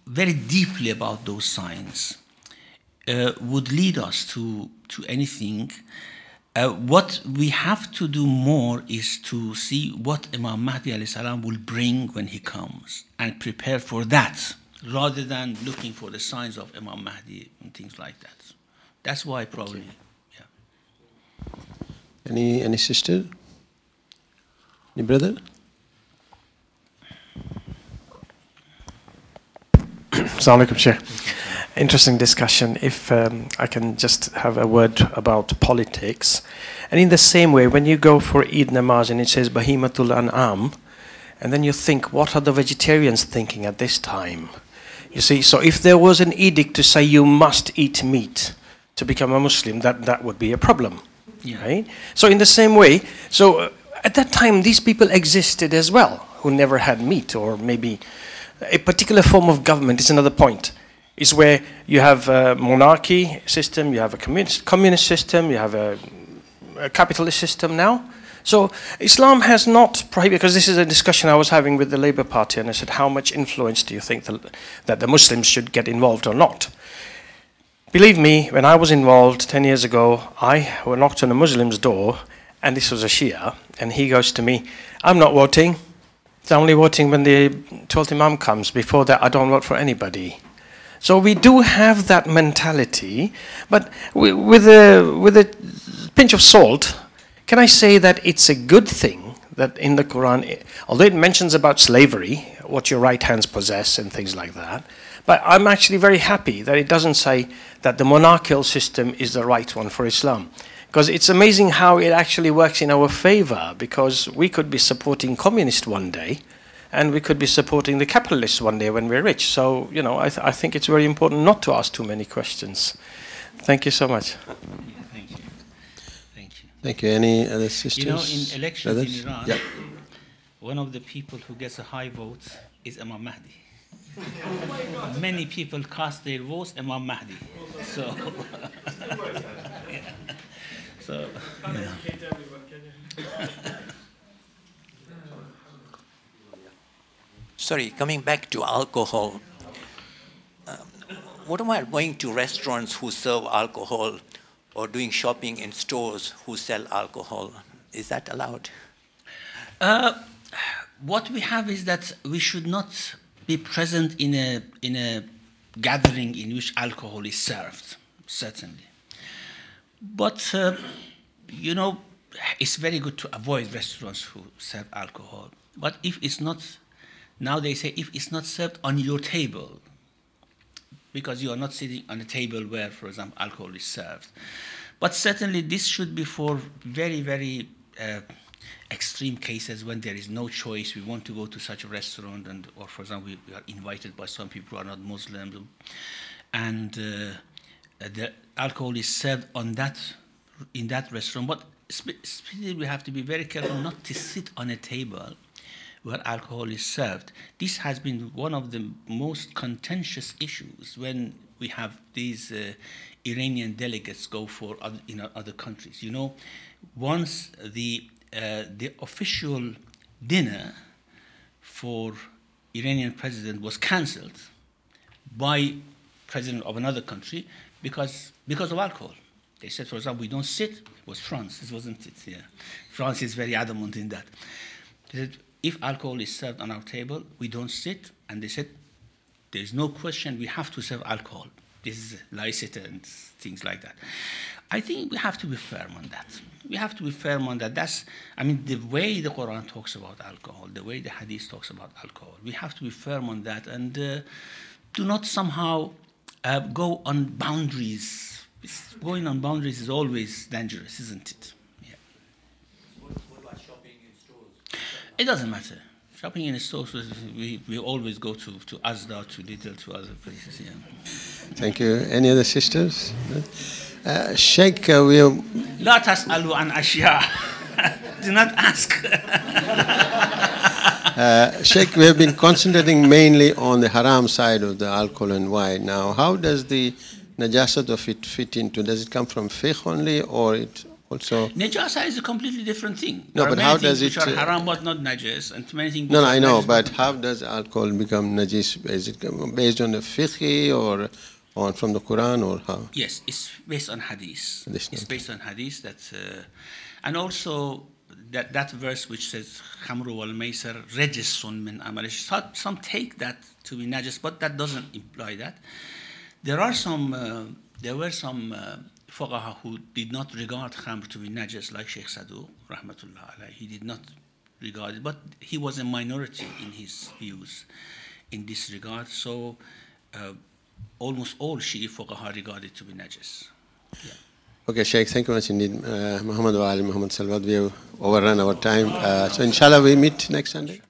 very deeply about those signs uh, would lead us to, to anything. Uh, what we have to do more is to see what Imam Mahdi alayhi salam will bring when he comes and prepare for that, rather than looking for the signs of Imam Mahdi and things like that. That's why probably, yeah. Any, any sister? Any brother? Assalamu alaikum, Sheikh. Interesting discussion. If um, I can just have a word about politics. And in the same way, when you go for Eid Namaz and it says Bahimatul An'am, and then you think, what are the vegetarians thinking at this time? You see, so if there was an edict to say you must eat meat to become a Muslim, that, that would be a problem. Yeah. Right? So in the same way, so uh, at that time, these people existed as well, who never had meat, or maybe a particular form of government is another point. Is where you have a monarchy system, you have a communist, communist system, you have a, a capitalist system now. So Islam has not prohibited, because this is a discussion I was having with the Labour Party, and I said, how much influence do you think the, that the Muslims should get involved or not? Believe me, when I was involved ten years ago, I knocked on a Muslim's door, and this was a Shia, and he goes to me, I'm not voting. It's only voting when the twelfth Imam comes. Before that, I don't vote for anybody. So we do have that mentality, but with a, with a pinch of salt, can I say that it's a good thing that in the Quran, although it mentions about slavery, what your right hands possess and things like that, but I'm actually very happy that it doesn't say that the monarchical system is the right one for Islam. Because it's amazing how it actually works in our favor, because we could be supporting communists one day, and we could be supporting the capitalists one day when we're rich. So, you know, I, th I think it's very important not to ask too many questions. Thank you so much. Yeah, thank you. Thank you. Thank you. Any other sisters? You know, in elections brothers? in Iran, Yeah. one of the people who gets a high vote is Imam Mahdi. Many people cast their votes Imam Mahdi. So, yeah. So, yeah. Sorry, coming back to alcohol. Um, what about going to restaurants who serve alcohol, or doing shopping in stores who sell alcohol? Is that allowed? Uh, what we have is that we should not be present in a in a gathering in which alcohol is served, certainly. But uh, you know, it's very good to avoid restaurants who serve alcohol. But if it's not, now they say if it's not served on your table, because you are not sitting on a table where, for example, alcohol is served. But certainly this should be for very, very uh, extreme cases when there is no choice. We want to go to such a restaurant, and, or for example, we, we are invited by some people who are not Muslims, and uh, the alcohol is served on that, in that restaurant. But especially we have to be very careful not to sit on a table where alcohol is served. This has been one of the most contentious issues when we have these uh, Iranian delegates go for other, in other countries. You know, once the uh, the official dinner for Iranian president was cancelled by president of another country because because of alcohol. They said, for example, we don't sit. It was France. This wasn't it. Yeah, France is very adamant in that. They said, if alcohol is served on our table, we don't sit. And they said, there is no question, we have to serve alcohol. This is licit and things like that. I think we have to be firm on that. We have to be firm on that. That's, I mean, the way the Quran talks about alcohol, the way the Hadith talks about alcohol, we have to be firm on that and uh, do not somehow uh, go on boundaries. It's, going on boundaries is always dangerous, isn't it? Yeah. What, what about shopping in stores? It doesn't matter. Shopping in stores, we, we always go to, to Asda, to Lidl, to other places. Yeah. Thank you. Any other sisters? Uh, Sheikh, uh, we have... لا تسألوا عن أشياء. Do not ask. uh, Sheikh, we have been concentrating mainly on the haram side of the alcohol and wine. Now, how does the najasat of it fit into? Does it come from fiqh only, or it also. Najasa is a completely different thing. No, There are but many how things does which it, are uh, haram but not najis, and many things. No, which no, are I know, najis but how does alcohol become najis? Is it based on the fiqh or on from the Quran or how? Yes, it's based on hadith. This It's not- based on hadith that, uh, and also that, that verse which says khamru wal maisar rejisun min amalish. Some, some take that to be najis, but that doesn't imply that. There are some, uh, there were some uh, fuqaha who did not regard khamr to be najis, like Sheikh Saduq, rahmatullah alayhi. He did not regard it, but he was a minority in his views in this regard. So. Uh, Almost all Shi'i fuqaha regard it to be najis. Yeah. Okay, Sheikh, thank you much indeed. Uh, Muhammad wa Ali, Muhammad Salwat, we have overrun our time. Uh, so inshallah we meet next Sunday.